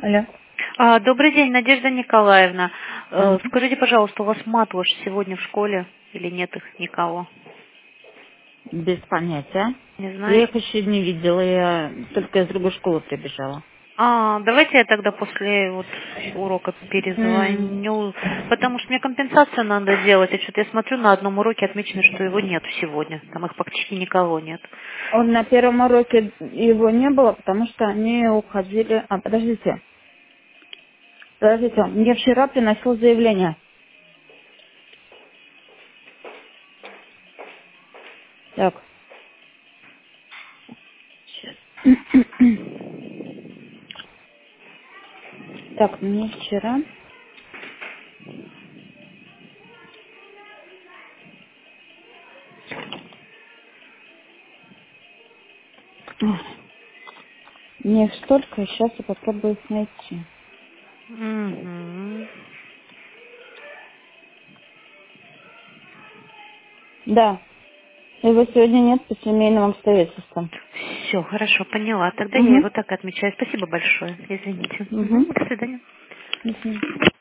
Алло. Добрый день, Надежда Николаевна. Ага. Скажите, пожалуйста, у вас Матвуш сегодня в школе или нет их никого? Без понятия. Не Я их знаете? еще не видела, я только из другой школы прибежала. Давайте я тогда после урока перезвоню, потому что мне компенсацию надо делать. А что-то я смотрю, на одном уроке отмечено, что его нет сегодня. Там их практически никого нет. Он на первом уроке его не было, потому что они уходили... подождите. Подождите, он мне вчера приносил заявление. Так. Сейчас. Так, мне вчера... Мне их столько, сейчас я попробую их найти. Угу. Да, его сегодня нет по семейным обстоятельствам. Все, хорошо, поняла. Тогда я Угу. его так отмечаю. Спасибо большое. Извините. Угу. До свидания. Угу.